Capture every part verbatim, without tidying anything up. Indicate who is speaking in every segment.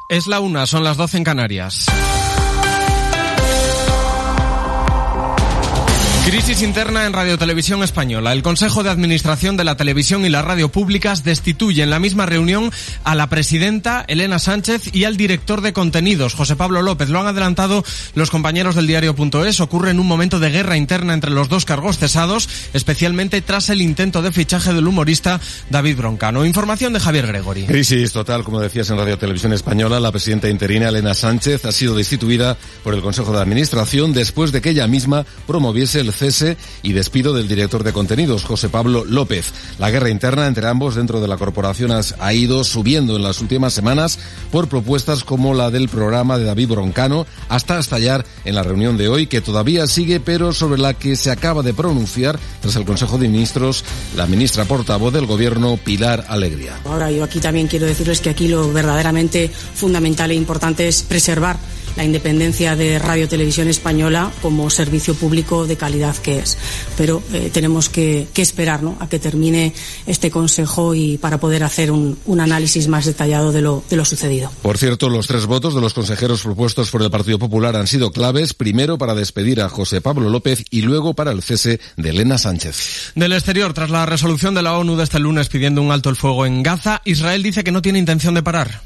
Speaker 1: Es la una, son las doce en Canarias. Crisis interna en Radio Televisión Española. El Consejo de Administración de la Televisión y la Radio Públicas destituye en la misma reunión a la presidenta, Elena Sánchez, y al director de contenidos, José Pablo López. Lo han adelantado los compañeros del diario.es. Ocurre en un momento de guerra interna entre los dos cargos cesados, especialmente tras el intento de fichaje del humorista David Broncano. Información de Javier Gregori.
Speaker 2: Crisis total, como decías, en Radio Televisión Española. La presidenta interina, Elena Sánchez, ha sido destituida por el Consejo de Administración después de que ella misma promoviese el cese y despido del director de contenidos, José Pablo López. La guerra interna entre ambos dentro de la corporación ha ido subiendo en las últimas semanas por propuestas como la del programa de David Broncano, hasta estallar en la reunión de hoy, que todavía sigue, pero sobre la que se acaba de pronunciar tras el Consejo de Ministros la ministra portavoz del Gobierno, Pilar Alegría.
Speaker 3: Ahora yo aquí también quiero decirles que aquí lo verdaderamente fundamental e importante es preservar la independencia de Radio Televisión Española como servicio público de calidad que es. Pero eh, tenemos que, que esperar, ¿no?, a que termine este Consejo y para poder hacer un, un análisis más detallado de lo, de lo sucedido.
Speaker 2: Por cierto, los tres votos de los consejeros propuestos por el Partido Popular han sido claves, primero para despedir a José Pablo López y luego para el cese de Elena Sánchez.
Speaker 1: Del exterior, tras la resolución de la ONU de este lunes pidiendo un alto el fuego en Gaza, Israel dice que no tiene intención de parar.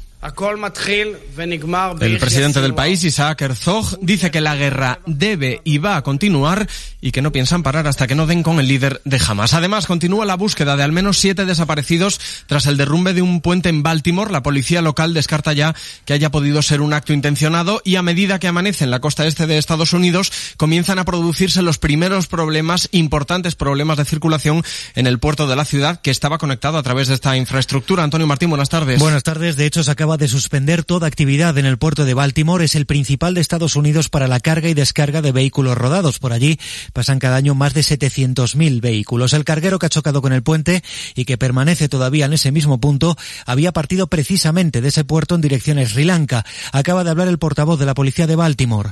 Speaker 1: El presidente del país, Isaac Herzog, dice que la guerra debe y va a continuar y que no piensan parar hasta que no den con el líder de Hamas. Además, continúa la búsqueda de al menos siete desaparecidos tras el derrumbe de un puente en Baltimore. La policía local descarta ya que haya podido ser un acto intencionado y a medida que amanece en la costa este de Estados Unidos, comienzan a producirse los primeros problemas, importantes problemas de circulación en el puerto de la ciudad, que estaba conectado a través de esta infraestructura. Antonio Martín, buenas tardes.
Speaker 4: Buenas tardes. De hecho, se acaba de suspender toda actividad en el puerto de Baltimore. Es el principal de Estados Unidos para la carga y descarga de vehículos rodados. Por allí pasan cada año más de setecientos mil vehículos. El carguero que ha chocado con el puente y que permanece todavía en ese mismo punto había partido precisamente de ese puerto en dirección a Sri Lanka. Acaba de hablar el portavoz de la policía de Baltimore,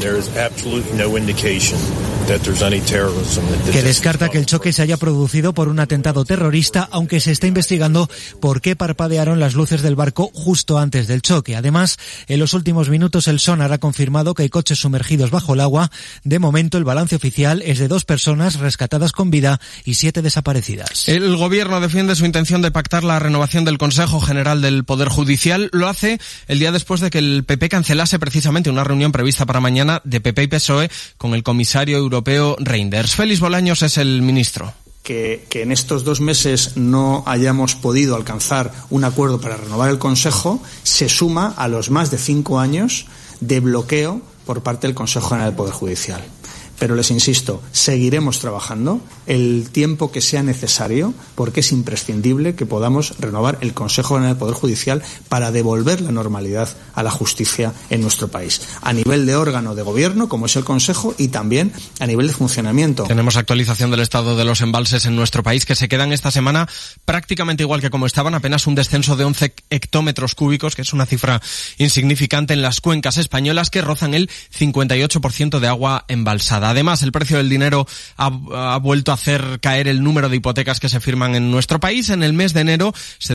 Speaker 4: que descarta que el choque se haya producido por un atentado terrorista, aunque se está investigando por qué parpadearon las luces del barco justo antes del choque. Además, en los últimos minutos el sonar ha confirmado que hay coches sumergidos bajo el agua. De momento, el balance oficial es de dos personas rescatadas con vida y siete desaparecidas.
Speaker 1: El Gobierno defiende su intención de pactar la renovación del Consejo General del Poder Judicial. Lo hace el día después de que el P P cancelase precisamente una reunión prevista para mañana de P P y P S O E con el comisario europeo Reinders. Félix Bolaños es el ministro.
Speaker 5: Que, que en estos dos meses no hayamos podido alcanzar un acuerdo para renovar el Consejo se suma a los más de cinco años de bloqueo por parte del Consejo General del Poder Judicial. Pero les insisto, seguiremos trabajando el tiempo que sea necesario, porque es imprescindible que podamos renovar el Consejo General del Poder Judicial para devolver la normalidad a la justicia en nuestro país, a nivel de órgano de gobierno, como es el Consejo, y también a nivel de funcionamiento.
Speaker 1: Tenemos actualización del estado de los embalses en nuestro país, que se quedan esta semana prácticamente igual que como estaban, apenas un descenso de once hectómetros cúbicos, que es una cifra insignificante en las cuencas españolas, que rozan el cincuenta y ocho por ciento de agua embalsada. Además, el precio del dinero ha, ha vuelto a hacer caer el número de hipotecas que se firman en nuestro país. En el mes de enero se